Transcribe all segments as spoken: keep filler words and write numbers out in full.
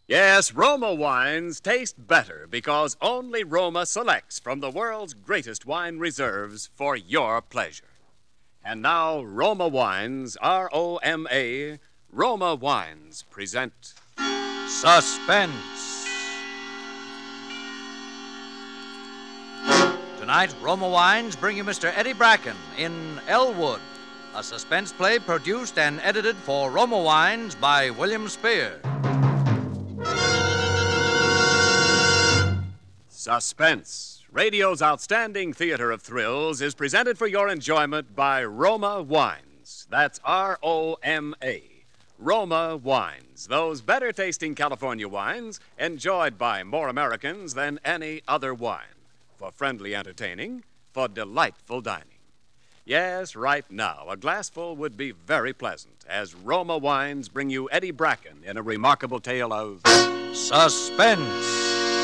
Yes, Roma wines taste better because only Roma selects from the world's greatest wine reserves for your pleasure. And now, Roma Wines, R O M A, Roma Wines present Suspense. Tonight, Roma Wines bring you Mister Eddie Bracken in Elwood, a suspense play produced and edited for Roma Wines by William Spear. Suspense. Radio's outstanding theater of thrills is presented for your enjoyment by Roma Wines. That's R O M A. Roma Wines. Those better tasting California wines enjoyed by more Americans than any other wine. For friendly entertaining, for delightful dining. Yes, right now, a glassful would be very pleasant as Roma Wines bring you Eddie Bracken in a remarkable tale of Suspense.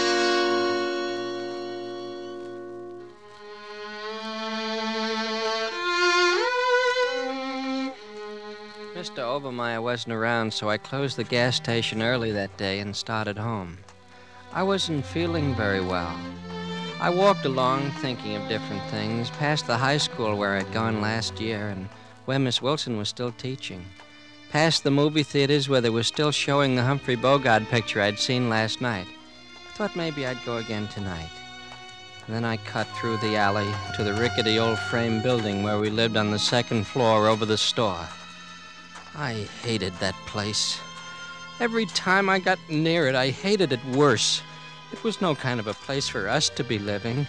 Mister Obermeyer wasn't around, so I closed the gas station early that day and started home. I wasn't feeling very well. I walked along thinking of different things, past the high school where I'd gone last year and where Miss Wilson was still teaching, past the movie theaters where they were still showing the Humphrey Bogart picture I'd seen last night. I thought maybe I'd go again tonight. And then I cut through the alley to the rickety old frame building where we lived on the second floor over the store. I hated that place. Every time I got near it, I hated it worse. It was no kind of a place for us to be living.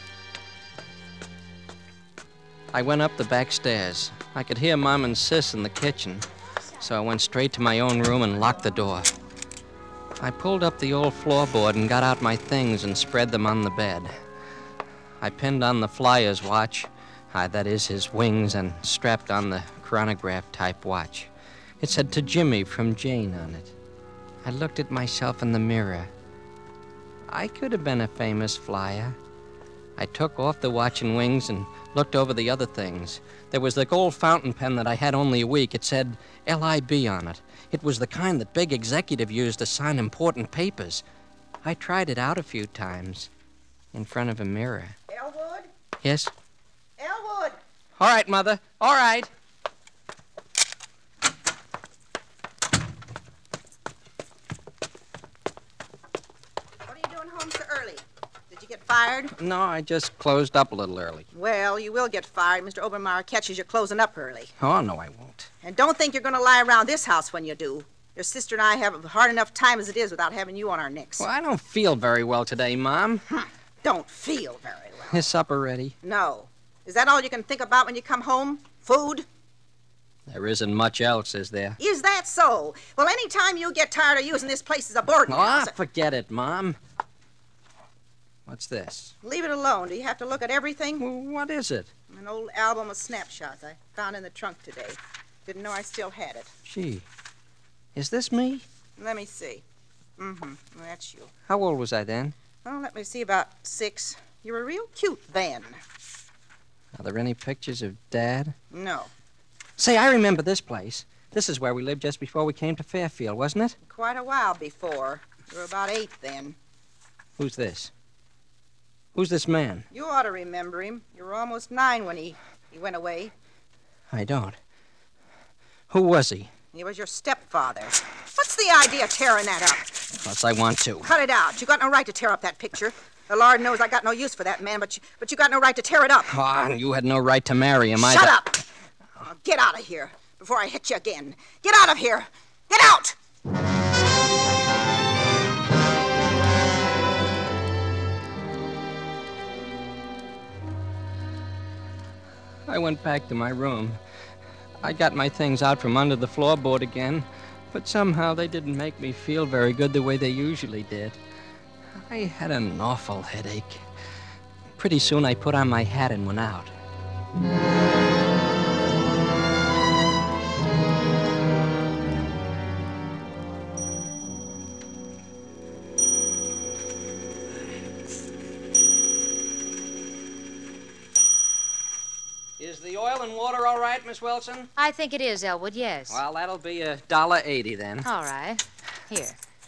I went up the back stairs. I could hear Mom and Sis in the kitchen, so I went straight to my own room and locked the door. I pulled up the old floorboard and got out my things and spread them on the bed. I pinned on the Flyers watch, uh, that is his wings, and strapped on the chronograph-type watch. It said "To Jimmy" from Jane on it. I looked at myself in the mirror. I could have been a famous flyer. I took off the watch and wings and looked over the other things. There was the gold fountain pen that I had only a week. It said L I B on it. It was the kind that big executive used to sign important papers. I tried it out a few times in front of a mirror. Elwood? Yes? Elwood! All right, Mother. All right. Fired? No, I just closed up a little early. Well, you will get fired. Mister Obermeyer catches you closing up early. Oh, no, I won't. And don't think you're going to lie around this house when you do. Your sister and I have a hard enough time as it is without having you on our necks. Well, I don't feel very well today, Mom. Hm. Don't feel very well. Is supper ready? No. Is that all you can think about when you come home? Food? There isn't much else, is there? Is that so? Well, any time you get tired of using this place as a boarding house... Ah, forget it, Mom. What's this? Leave it alone. Do you have to look at everything? Well, what is it? An old album of snapshots I found in the trunk today. Didn't know I still had it. Gee. Is this me? Let me see. Mm-hmm. Well, that's you. How old was I then? Oh, let me see. About six. You were real cute then. Are there any pictures of Dad? No. Say, I remember this place. This is where we lived just before we came to Fairfield, wasn't it? Quite a while before. You were about eight then. Who's this? Who's this man? You ought to remember him. You were almost nine when he, he went away. I don't. Who was he? He was your stepfather. What's the idea of tearing that up? Plus, I want to. Cut it out. You got no right to tear up that picture. The Lord knows I got no use for that man, but you, but you got no right to tear it up. Ah, oh, you had no right to marry him. Shut up! Now get out of here before I hit you again. Get out of here! Get out! I went back to my room. I got my things out from under the floorboard again, but somehow they didn't make me feel very good the way they usually did. I had an awful headache. Pretty soon I put on my hat and went out. Is the oil and water all right, Miss Wilson? I think it is, Elwood, yes. Well, that'll be a dollar eighty then. All right. Here.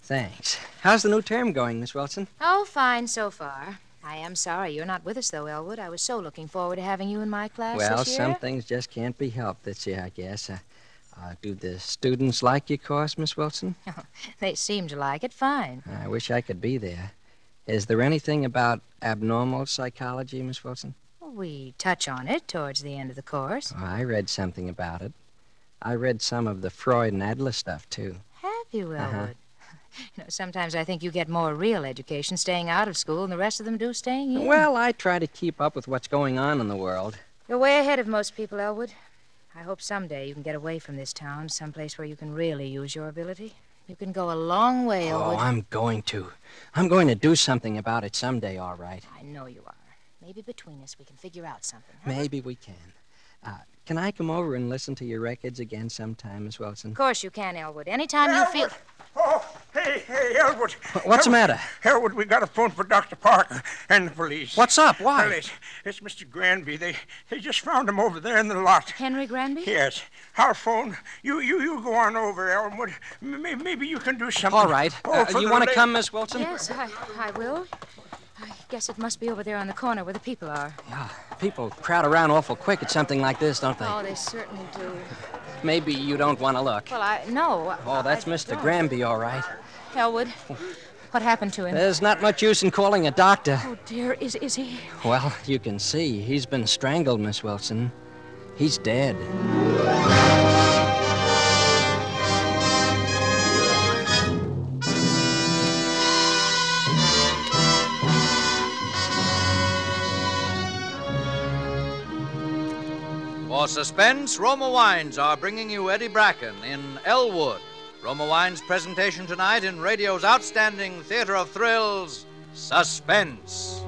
Thanks. How's the new term going, Miss Wilson? Oh, fine so far. I am sorry you're not with us, though, Elwood. I was so looking forward to having you in my class Well, this year. some things just can't be helped this year, I guess. Uh, uh, do the students like your course, Miss Wilson? They seem to like it fine. I wish I could be there. Is there anything about abnormal psychology, Miss Wilson? We touch on it towards the end of the course. Oh, I read something about it. I read some of the Freud and Adler stuff, too. Have you, Elwood? Uh-huh. You know, sometimes I think you get more real education staying out of school than the rest of them do staying in. Well, I try to keep up with what's going on in the world. You're way ahead of most people, Elwood. I hope someday you can get away from this town, someplace where you can really use your ability. You can go a long way, Elwood. Oh, I'm going to. I'm going to do something about it someday, all right. I know you are. Maybe between us we can figure out something. Huh? Maybe we can. Uh, can I come over and listen to your records again sometime, Miss Wilson? Of course you can, Elwood. Anytime you feel... Oh, hey, hey, Elwood. What's the matter? Elwood, we got a phone for Doctor Parker and the police. What's up? Why? Well, it's, it's Mister Granby. They they just found him over there in the lot. Henry Granby? Yes. Our phone. You you you go on over, Elwood. Maybe, maybe you can do something. All right. Oh, Uh, for you the want to la- come, Miss Wilson? Yes, I, I will. I guess it must be over there on the corner where the people are. Yeah, people crowd around awful quick at something like this, don't they? Oh, they certainly do. Maybe you don't want to look. Well, I... No. Oh, that's I Mister don't. Granby, all right. Elwood, what happened to him? There's not much use in calling a doctor. Oh, dear. Is, is he... Well, you can see. He's been strangled, Miss Wilson. He's dead. For suspense, Roma Wines are bringing you Eddie Bracken in Elwood. Roma Wines' presentation tonight in radio's outstanding theater of thrills, Suspense.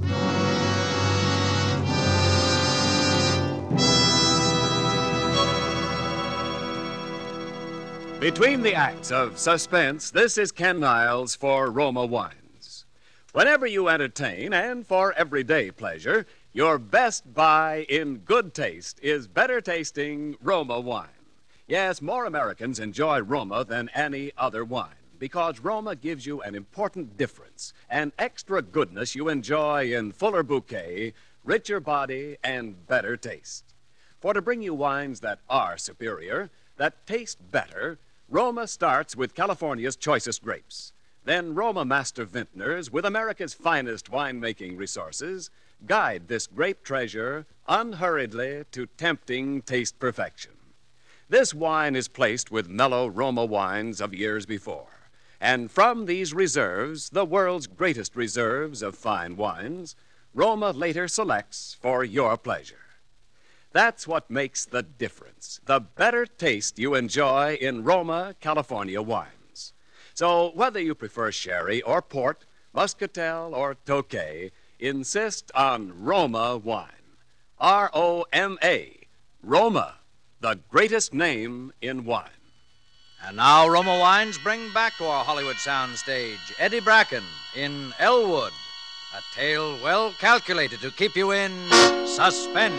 Between the acts of Suspense, this is Ken Niles for Roma Wines. Whenever you entertain and for everyday pleasure, your best buy in good taste is better tasting Roma wine. Yes, more Americans enjoy Roma than any other wine because Roma gives you an important difference, an extra goodness you enjoy in fuller bouquet, richer body, and better taste. For to bring you wines that are superior, that taste better, Roma starts with California's choicest grapes. Then Roma master vintners, with America's finest winemaking resources, guide this grape treasure unhurriedly to tempting taste perfection. This wine is placed with mellow Roma wines of years before. And from these reserves, the world's greatest reserves of fine wines, Roma later selects for your pleasure. That's what makes the difference, the better taste you enjoy in Roma, California wines. So whether you prefer sherry or port, muscatel or Tokay, insist on Roma wine. R O M A, Roma, the greatest name in wine. And now Roma Wines bring back to our Hollywood soundstage Eddie Bracken in Elwood, a tale well calculated to keep you in suspense.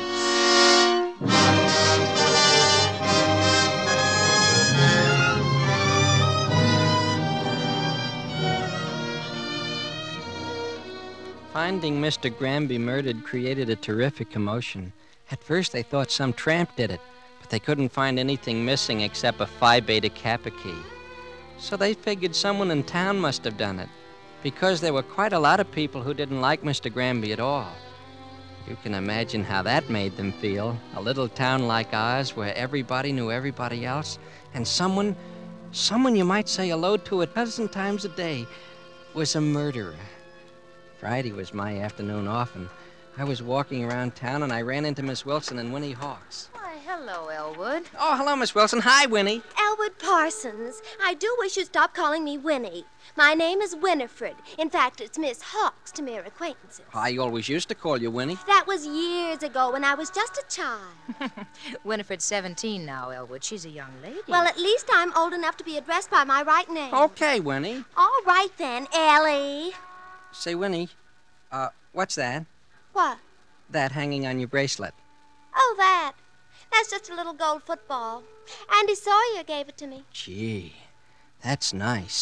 Finding Mister Granby murdered created a terrific commotion. At first, they thought some tramp did it, but they couldn't find anything missing except a Phi Beta Kappa key. So they figured someone in town must have done it, because there were quite a lot of people who didn't like Mister Granby at all. You can imagine how that made them feel. A little town like ours where everybody knew everybody else, and someone, someone you might say hello to a dozen times a day, was a murderer. Friday was my afternoon off, and I was walking around town, and I ran into Miss Wilson and Winnie Hawks. Why, hello, Elwood. Oh, hello, Miss Wilson. Hi, Winnie. Elwood Parsons. I do wish you'd stop calling me Winnie. My name is Winifred. In fact, it's Miss Hawks to mere acquaintances. I always used to call you Winnie. That was years ago when I was just a child. Winifred's seventeen now, Elwood. She's a young lady. Well, at least I'm old enough to be addressed by my right name. Okay, Winnie. All right, then, Ellie. Say, Winnie, uh, what's that? What? That hanging on your bracelet. Oh, that. That's just a little gold football. Andy Sawyer gave it to me. Gee, that's nice. Oh,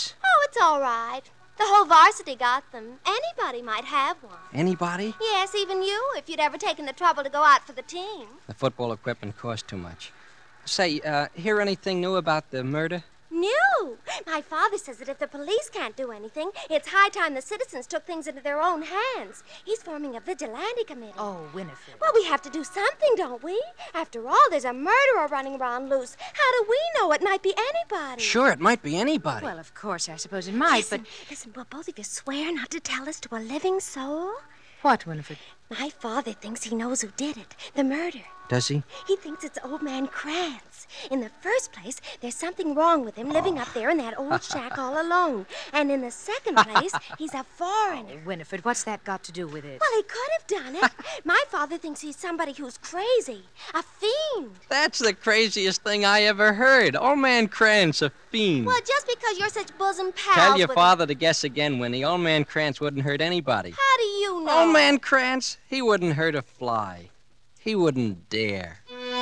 it's all right. The whole varsity got them. Anybody might have one. Anybody? Yes, even you, if you'd ever taken the trouble to go out for the team. The football equipment cost too much. Say, uh, hear anything new about the murder? No. My father says that if the police can't do anything, it's high time the citizens took things into their own hands. He's forming a vigilante committee. Oh, Winifred. Well, we have to do something, don't we? After all, there's a murderer running around loose. How do we know? It might be anybody. Sure, it might be anybody. Well, of course, I suppose it might, listen, but... Listen, will both of you swear not to tell us to a living soul? What, Winifred? My father thinks he knows who did it. The murder. Does he? He thinks it's old man Krantz. In the first place, there's something wrong with him living up there in that old shack all alone. And in the second place, he's a foreigner. Oh, Winifred, what's that got to do with it? Well, he could have done it. My father thinks he's somebody who's crazy, a fiend. That's the craziest thing I ever heard. Old man Krantz, a fiend. Well, just because you're such bosom pals Tell your with father to guess again, Winnie. Old man Krantz wouldn't hurt anybody. How do you know? Old man Krantz, he wouldn't hurt a fly. He wouldn't dare.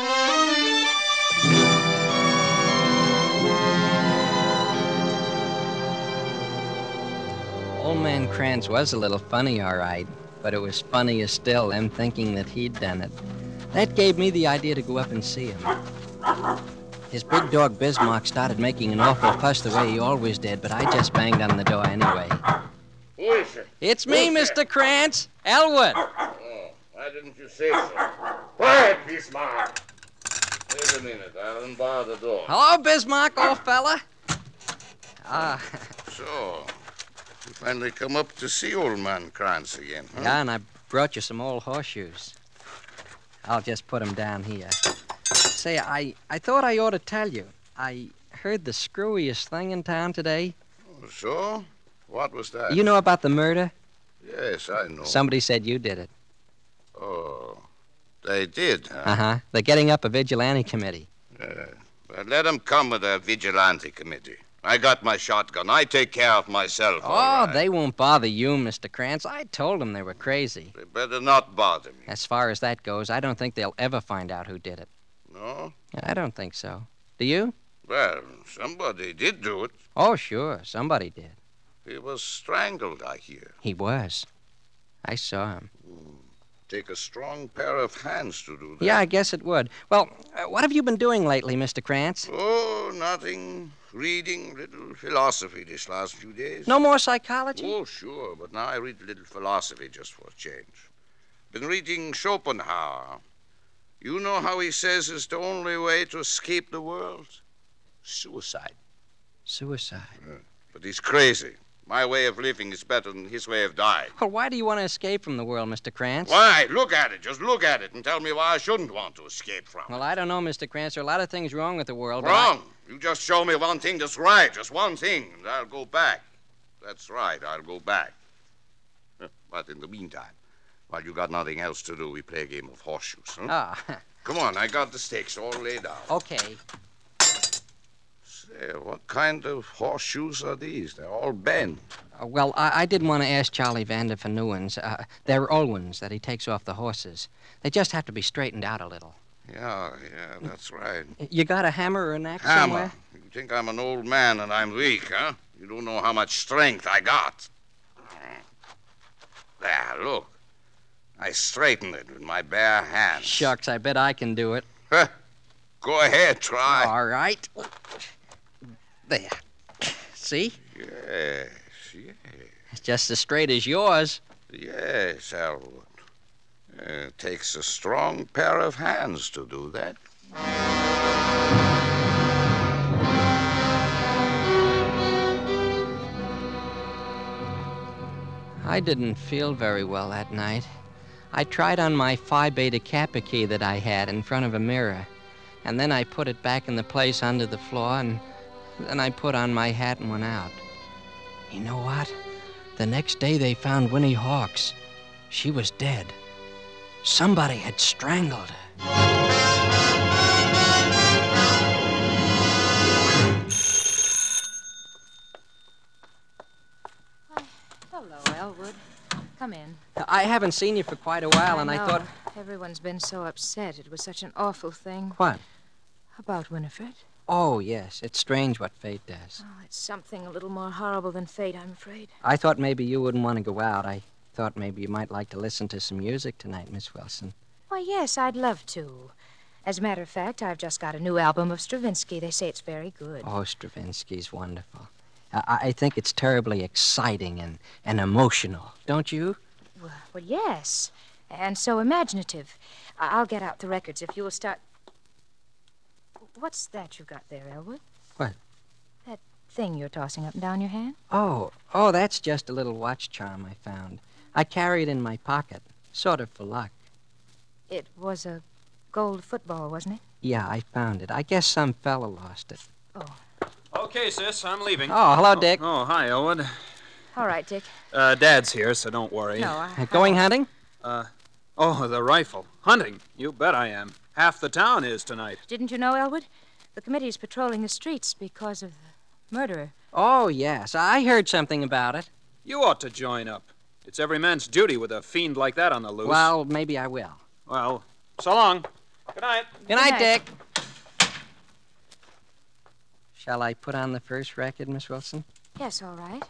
Old man Krantz was a little funny, all right, but it was funnier still, them thinking that he'd done it. That gave me the idea to go up and see him. His big dog Bismarck started making an awful fuss the way he always did, but I just banged on the door anyway. Who is it? It's me, Mister Krantz, Elwood. Oh, why didn't you say so? Quiet, Bismarck. Wait a minute, I'll unbar the door. Hello, Bismarck, old fella. Ah, So, you finally come up to see old man Krantz again, huh? yeah, and I brought you some old horseshoes. I'll just put 'em down here. Say, I, I thought I ought to tell you. I heard the screwiest thing in town today. Oh, so? What was that? You know about the murder? Yes, I know. Somebody said you did it. Oh, they did, huh? Uh-huh. They're getting up a vigilante committee. Uh, well, let them come with their vigilante committee. I got my shotgun. I take care of myself. Oh, all right. they won't bother you, Mister Krantz. I told them they were crazy. They better not bother me. As far as that goes, I don't think they'll ever find out who did it. No? I don't think so. Do you? Well, somebody did do it. Oh, sure. Somebody did. He was strangled, I hear. He was. I saw him. Take a strong pair of hands to do that. Yeah, I guess it would. Well, uh, what have you been doing lately, Mister Krantz? Oh, nothing. Reading little philosophy this last few days. No more psychology? Oh, sure, but now I read a little philosophy just for a change. Been reading Schopenhauer. You know how he says it's the only way to escape the world? Suicide. Suicide. But he's crazy. My way of living is better than his way of dying. Well, why do you want to escape from the world, Mister Krantz? Why? Look at it. Just look at it and tell me why I shouldn't want to escape from it. Well, I don't know, Mister Krantz. There are a lot of things wrong with the world. but I- Wrong. You just show me one thing that's right, just one thing, and I'll go back. That's right, I'll go back. But in the meantime, while you got nothing else to do, we play a game of horseshoes, huh? Ah, Come on, I got the stakes all laid out. okay. Say, what kind of horseshoes are these? They're all bent. Uh, well, I, I did want to ask Charlie Vander for new ones. Uh, they're old ones that he takes off the horses. They just have to be straightened out a little. Yeah, yeah, that's right. You got a hammer or an axe Hammer. somewhere? You think I'm an old man and I'm weak, huh? You don't know how much strength I got. There, look. I straighten it with my bare hands. Shucks, I bet I can do it. Huh. Go ahead, try. All right. There. See? Yes, yes. It's just as straight as yours. Yes, Elwood. It takes a strong pair of hands to do that. I didn't feel very well that night. I tried on my Phi Beta Kappa key that I had in front of a mirror, and then I put it back in the place under the floor, and then I put on my hat and went out. You know what? The next day they found Winnie Hawks. She was dead. Somebody had strangled her. Hello, Elwood. Come in. I haven't seen you for quite a while, and I know. thought... Everyone's been so upset. It was such an awful thing. What? About Winifred. Oh, yes. It's strange what fate does. Oh, it's something a little more horrible than fate, I'm afraid. I thought maybe you wouldn't want to go out. I thought maybe you might like to listen to some music tonight, Miss Wilson. Why, yes, I'd love to. As a matter of fact, I've just got a new album of Stravinsky. They say it's very good. Oh, Stravinsky's wonderful. I, I think it's terribly exciting and, and emotional, don't you? Well, well, yes, and so imaginative. I- I'll get out the records if you'll start... What's that you've got there, Elwood? What? That thing you're tossing up and down your hand? Oh, oh, that's just a little watch charm I found. I carry it in my pocket, sort of for luck. It was a gold football, wasn't it? Yeah, I found it. I guess some fella lost it. Oh. Okay, sis, I'm leaving. Oh, hello, Dick. Oh, oh hi, Elwood. All right, Dick. Uh, Dad's here, so don't worry. No, I... Uh, going hunting? Uh, oh, the rifle. Hunting? You bet I am. Half the town is tonight. Didn't you know, Elwood? The committee's patrolling the streets because of the murderer. Oh, yes. I heard something about it. You ought to join up. It's every man's duty with a fiend like that on the loose. Well, maybe I will. Well, so long. Good night. Good night, Dick. Shall I put on the first record, Miss Wilson? Yes, all right.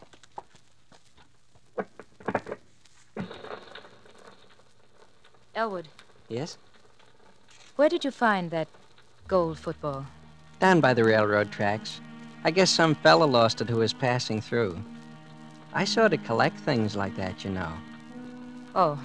Elwood, Yes? where did you find that gold football? Down by the railroad tracks. I guess some fella lost it who was passing through. I sort of collect things like that, you know. Oh.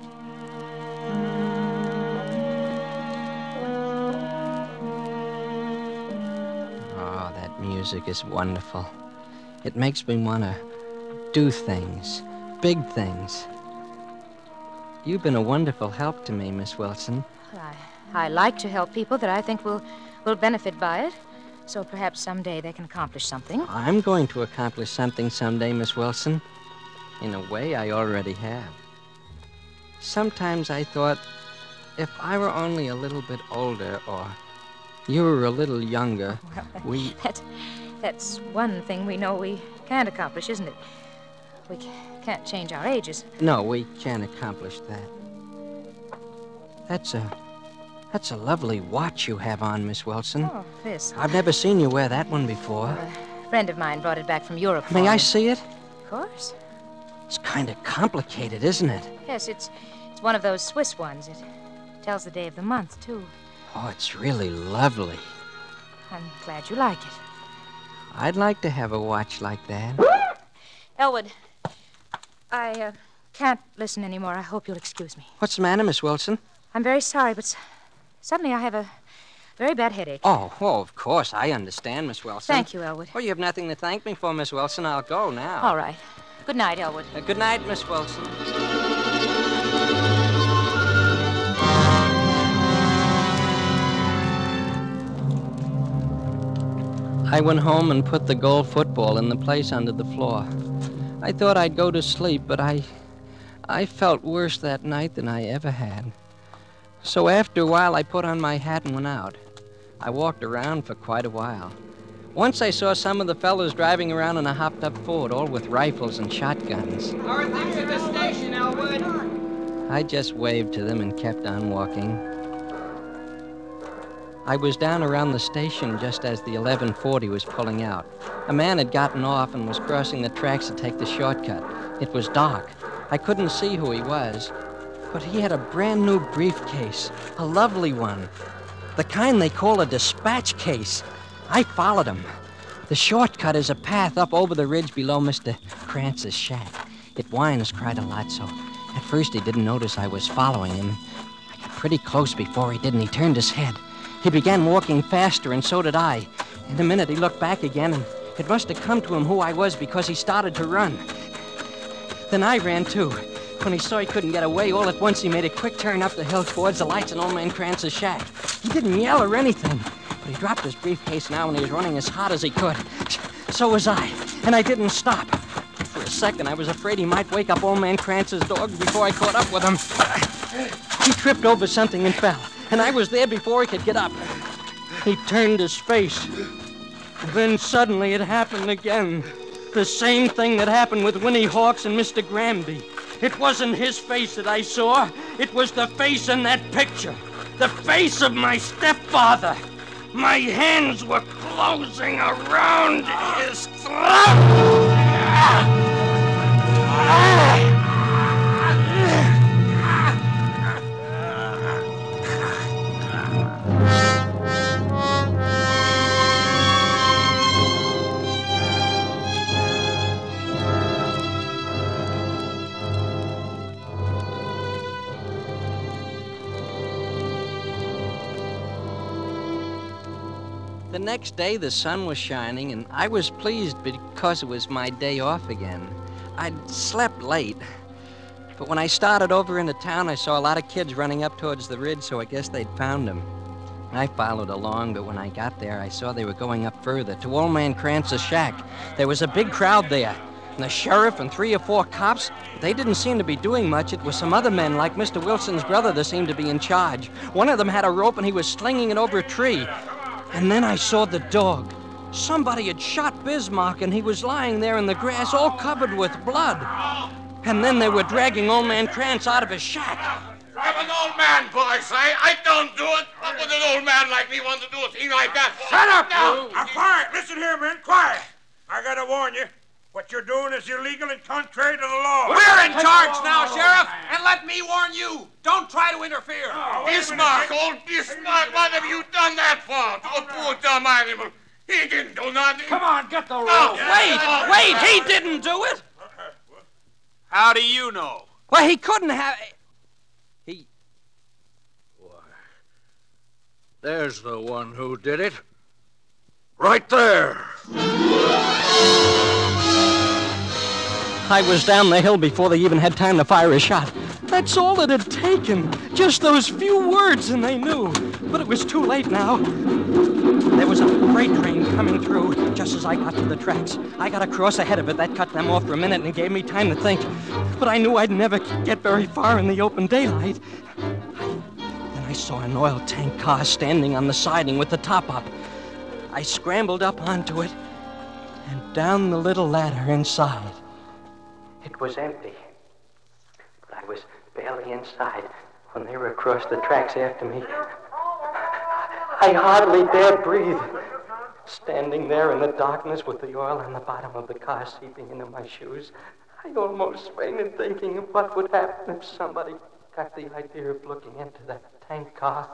Oh, that music is wonderful. It makes me want to do things, big things. You've been a wonderful help to me, Miss Wilson. I, I like to help people that I think will, will benefit by it. So perhaps someday they can accomplish something. I'm going to accomplish something someday, Miss Wilson. In a way, I already have. Sometimes I thought, if I were only a little bit older, or you were a little younger, Well, we... That, that's one thing we know we can't accomplish, isn't it? We ca- can't change our ages. No, we can't accomplish that. That's a... That's a lovely watch you have on, Miss Wilson. Oh, this. I've never seen you wear that one before. A friend of mine brought it back from Europe. May for I me. see it? Of course. It's kind of complicated, isn't it? Yes, it's it's one of those Swiss ones. It tells the day of the month, too. Oh, it's really lovely. I'm glad you like it. I'd like to have a watch like that. Elwood, I uh, can't listen anymore. I hope you'll excuse me. What's the matter, Miss Wilson? I'm very sorry, but s- suddenly I have a very bad headache. Oh, oh, of course. I understand, Miss Wilson. Thank you, Elwood. Oh, you have nothing to thank me for, Miss Wilson. I'll go now. All right. Good night, Elwood. Uh, good night, Miss Wilson. I went home and put the gold football in the place under the floor. I thought I'd go to sleep, but I... I felt worse that night than I ever had. So after a while, I put on my hat and went out. I walked around for quite a while. Once I saw some of the fellows driving around in a hopped-up Ford, all with rifles and shotguns. How are things at the station, Elwood? I just waved to them and kept on walking. I was down around the station just as the eleven forty was pulling out. A man had gotten off and was crossing the tracks to take the shortcut. It was dark. I couldn't see who he was, but he had a brand new briefcase, a lovely one, the kind they call a dispatch case. I followed him. The shortcut is a path up over the ridge below Mister Krantz's shack. It winds quite a lot, so at first he didn't notice I was following him. I got pretty close before he did, and he turned his head. He began walking faster, and so did I. In a minute, he looked back again, and it must have come to him who I was because he started to run. Then I ran, too. When he saw he couldn't get away, all at once he made a quick turn up the hill towards the lights in Old Man Krantz's shack. He didn't yell or anything, but he dropped his briefcase now and he was running as hard as he could. So was I, and I didn't stop. For a second, I was afraid he might wake up Old Man Krantz's dog before I caught up with him. He tripped over something and fell, and I was there before he could get up. He turned his face. Then suddenly it happened again. The same thing that happened with Winnie Hawks and Mister Granby. It wasn't his face that I saw. It was the face in that picture. The face of my stepfather. My hands were closing around his throat. The next day, the sun was shining, and I was pleased because it was my day off again. I'd slept late, but when I started over into town, I saw a lot of kids running up towards the ridge, so I guess they'd found him. I followed along, but when I got there, I saw they were going up further, to Old Man Krantz's shack. There was a big crowd there, and the sheriff and three or four cops, they didn't seem to be doing much. It was some other men, like Mister Wilson's brother, that seemed to be in charge. One of them had a rope, and he was slinging it over a tree. And then I saw the dog. Somebody had shot Bismarck, and he was lying there in the grass, all covered with blood. And then they were dragging Old Man Krantz out of his shack. I'm an old man, boys. I, I don't do it. What would an old man like me want to do a thing like that? Shut up! No. Now, quiet. Listen here, men. Quiet. I gotta warn you. What you're doing is illegal and contrary to the law. We're in charge now, Sheriff, and let me warn you. Don't try to interfere. Oh, Bismarck, old Bismarck, what have you done that for? To a poor dumb animal. He didn't do nothing. Come on, get the rope. No. Wait, wait, he didn't do it. How do you know? Well, he couldn't have... He... There's the one who did it. Right there. I was down the hill before they even had time to fire a shot. That's all it had taken. Just those few words, and they knew. But it was too late now. There was a freight train coming through just as I got to the tracks. I got across ahead of it. That cut them off for a minute and gave me time to think. But I knew I'd never get very far in the open daylight. I, then I saw an oil tank car standing on the siding with the top up. I scrambled up onto it and down the little ladder inside. It was empty, but I was barely inside when they were across the tracks after me. I hardly dared breathe, standing there in the darkness with the oil on the bottom of the car seeping into my shoes. I almost fainted thinking of what would happen if somebody got the idea of looking into that tank car.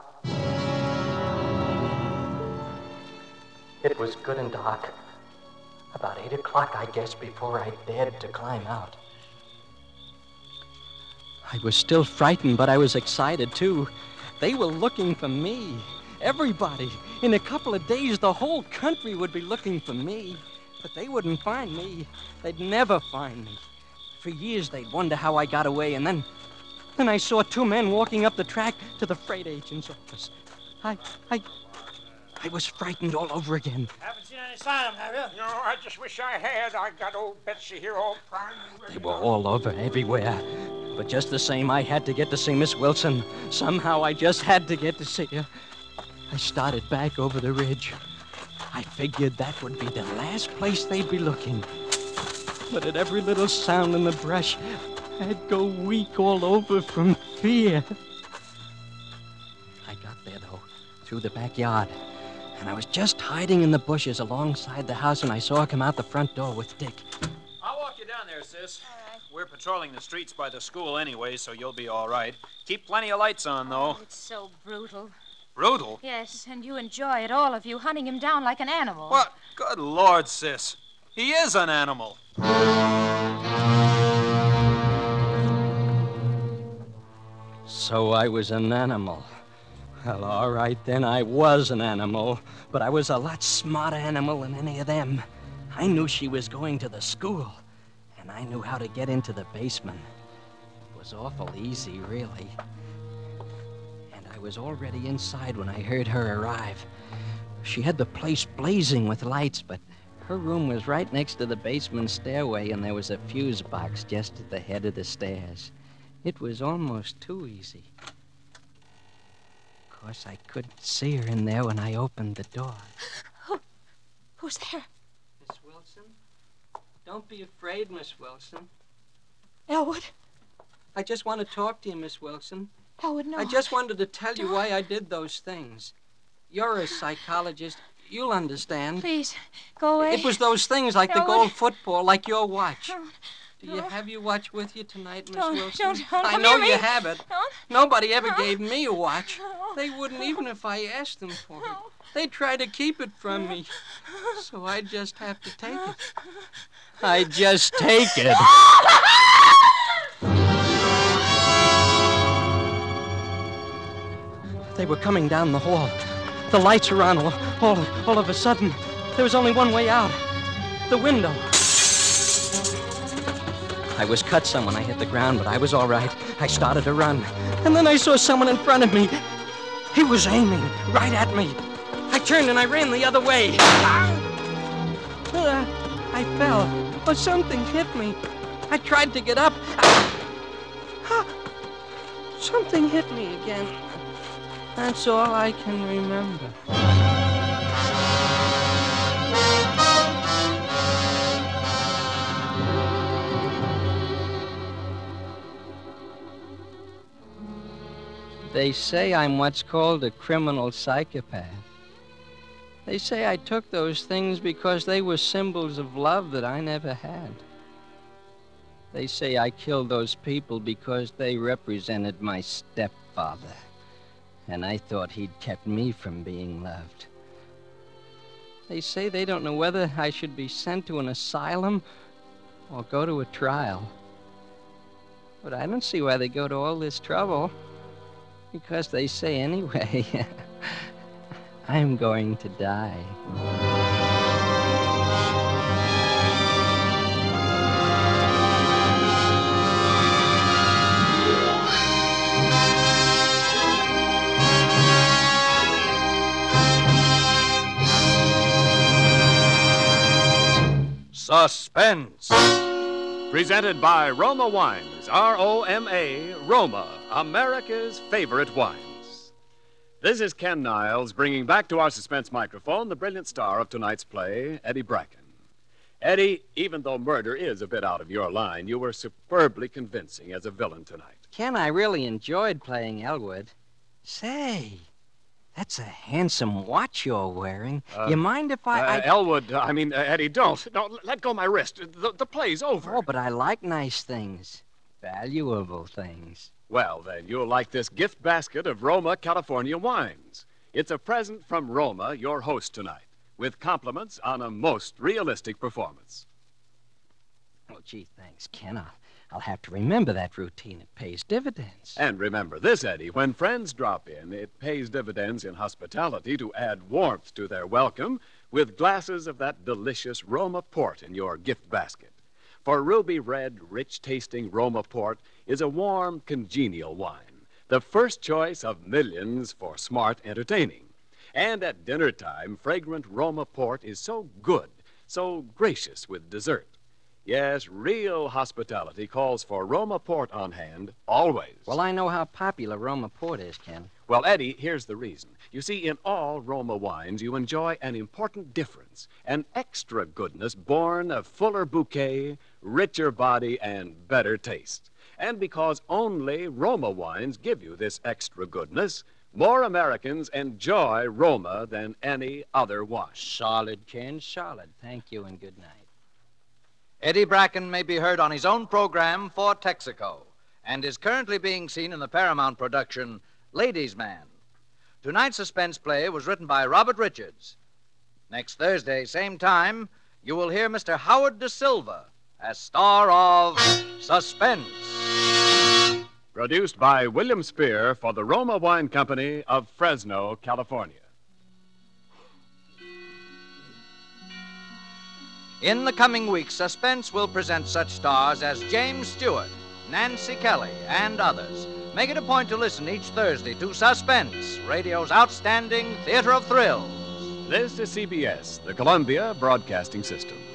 It was good and dark. About eight o'clock, I guess, before I dared to climb out. I was still frightened, but I was excited, too. They were looking for me. Everybody. In a couple of days, the whole country would be looking for me. But they wouldn't find me. They'd never find me. For years, they'd wonder how I got away, and then... Then I saw two men walking up the track to the freight agent's office. I... I... I was frightened all over again. Haven't seen any sign of them, have you? No, I just wish I had. I got old Betsy here all primed and ready. They were all over, everywhere. But just the same, I had to get to see Miss Wilson. Somehow I just had to get to see her. I started back over the ridge. I figured that would be the last place they'd be looking. But at every little sound in the brush, I'd go weak all over from fear. I got there, though, through the backyard. And I was just hiding in the bushes alongside the house when I saw her come out the front door with Dick. I'll walk you down there, sis. All right. We're patrolling the streets by the school anyway, so you'll be all right. Keep plenty of lights on, though. Oh, it's so brutal. Brutal? Yes, and you enjoy it, all of you, hunting him down like an animal. What? Good Lord, sis. He is an animal. So I was an animal. Well, all right, then, I was an animal, but I was a lot smarter animal than any of them. I knew she was going to the school, and I knew how to get into the basement. It was awful easy, really. And I was already inside when I heard her arrive. She had the place blazing with lights, but her room was right next to the basement stairway, and there was a fuse box just at the head of the stairs. It was almost too easy. Of course, I couldn't see her in there when I opened the door. Who, who's there? Miss Wilson? Don't be afraid, Miss Wilson. Elwood? I just want to talk to you, Miss Wilson. Elwood, no. I just wanted to tell you Don't. why I did those things. You're a psychologist. You'll understand. Please, go away. It was those things like the Elwood. gold football, like your watch. Don't, Do you have your watch with you tonight, Miss Don't- Wilson? don't- don't I come know near you me. have it. Don't. Nobody ever No. gave me a watch. No. They wouldn't even if I asked them for it. They tried to keep it from me. So I just have to take it. I just take it. They were coming down the hall. The lights were on. All, all, all of a sudden, there was only one way out. The window. I was cut some when I hit the ground, but I was all right. I started to run. And then I saw someone in front of me. He was aiming right at me. I turned and I ran the other way. Uh, I fell. Or something hit me. I tried to get up. Ah, something hit me again. That's all I can remember. They say I'm what's called a criminal psychopath. They say I took those things because they were symbols of love that I never had. They say I killed those people because they represented my stepfather. And I thought he'd kept me from being loved. They say they don't know whether I should be sent to an asylum or go to a trial. But I don't see why they go to all this trouble. Because they say anyway, I'm going to die. Suspense. Presented by Roma Wines, R O M A, Roma, America's favorite wines. This is Ken Niles bringing back to our suspense microphone the brilliant star of tonight's play, Eddie Bracken. Eddie, even though murder is a bit out of your line, you were superbly convincing as a villain tonight. Ken, I really enjoyed playing Elwood. Say, that's a handsome watch you're wearing. Uh, you mind if I... Uh, I... Elwood, uh, I mean, uh, Eddie, don't. Don't let go my wrist. The, the play's over. Oh, but I like nice things. Valuable things. Well, then, you'll like this gift basket of Roma, California wines. It's a present from Roma, your host tonight, with compliments on a most realistic performance. Oh, gee, thanks, Ken. I'll, I'll have to remember that routine. It pays dividends. And remember this, Eddie, when friends drop in, it pays dividends in hospitality to add warmth to their welcome with glasses of that delicious Roma port in your gift basket. For ruby red, rich-tasting Roma port is a warm, congenial wine, the first choice of millions for smart entertaining. And at dinner time, fragrant Roma port is so good, so gracious with dessert. Yes, real hospitality calls for Roma port on hand, always. Well, I know how popular Roma port is, Ken. Well, Eddie, here's the reason. You see, in all Roma wines, you enjoy an important difference, an extra goodness born of fuller bouquet, richer body, and better taste. And because only Roma wines give you this extra goodness, more Americans enjoy Roma than any other wine. Solid, Ken, solid. Thank you and good night. Eddie Bracken may be heard on his own program, For Texaco, and is currently being seen in the Paramount production, Ladies' Man. Tonight's suspense play was written by Robert Richards. Next Thursday, same time, you will hear Mister Howard Da Silva as star of Suspense. Produced by William Spear for the Roma Wine Company of Fresno, California. In the coming weeks, Suspense will present such stars as James Stewart, Nancy Kelly, and others. Make it a point to listen each Thursday to Suspense, radio's outstanding theater of thrills. This is C B S, the Columbia Broadcasting System.